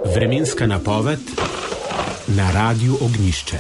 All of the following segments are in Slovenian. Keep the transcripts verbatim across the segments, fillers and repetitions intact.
Vremenska napoved na Radiu Ognjišče.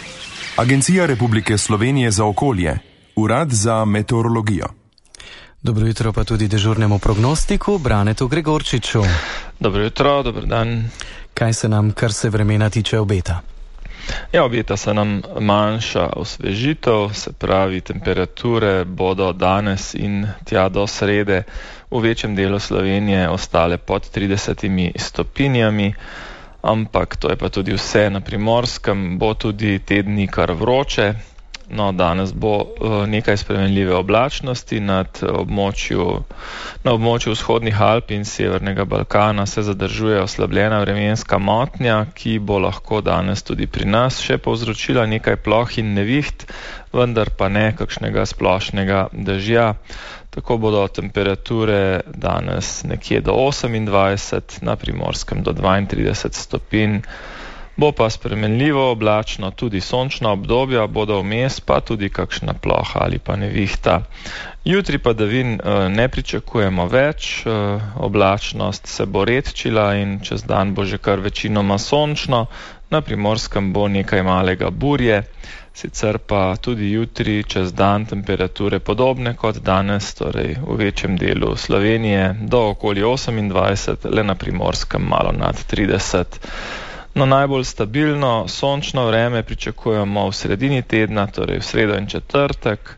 Agencija Republike Slovenije za okolje, Urad za meteorologijo. Dobro jutro pa tudi dežurnemu prognostiku, Branetu Gregorčiču. Dobro jutro, dober dan. Kaj se nam, kar se vremena tiče, obeta? Ja, obeta se nam manjša osvežitev, se pravi, temperature bodo danes in tja do srede v večjem delu Slovenije ostale pod tridesetimi stopinjami, ampak to je pa tudi vse. Na Primorskem bo tudi te dni kar vroče. No, danes bo nekaj spremenljive oblačnosti nad območju, na območju vzhodnih Alp in severnega Balkana se zadržuje oslabljena vremenska motnja, ki bo lahko danes tudi pri nas še povzročila nekaj ploh in neviht, vendar pa ne kakšnega splošnega dežja. Tako bodo temperature danes nekje do osemindvajset, na Primorskem do dvaintrideset stopinj. Bo pa spremenljivo oblačno, tudi sončna obdobja bodo vmes, pa tudi kakšna ploha ali pa nevihta. Jutri padavin ne pričakujemo več, oblačnost se bo redčila in čez dan bo že kar večinoma sončno, na Primorskem bo nekaj malega burje, sicer pa tudi jutri čez dan temperature podobne kot danes, torej v večjem delu Slovenije do okoli osemindvajset, le na Primorskem malo nad trideset. No, najbolj stabilno sončno vreme pričakujemo v sredini tedna, torej v sredo in četrtek.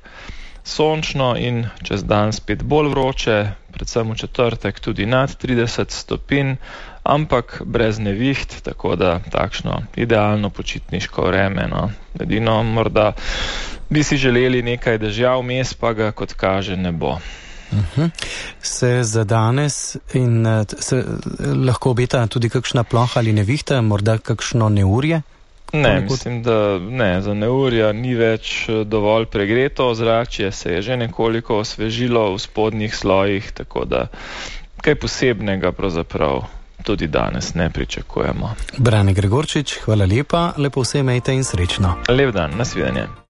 Sončno in čez dan spet bolj vroče, predvsem v četrtek tudi nad trideset stopinj, ampak brez neviht, tako da takšno idealno počitniško vreme. No. Edino morda bi si želeli nekaj dežja vmes, pa ga kot kaže ne bo. Uh-huh. Se za danes in se lahko obeta tudi kakšna ploha ali nevihta, morda kakšno neurje? Ne, mislim, da ne, za neurja ni več dovolj pregreto ozračje, se je že nekoliko osvežilo v spodnjih slojih, tako da kaj posebnega pravzaprav tudi danes ne pričakujemo. Brane Gregorčič, hvala lepa, lepo vse imejte in srečno. Lep dan, nasvidenje.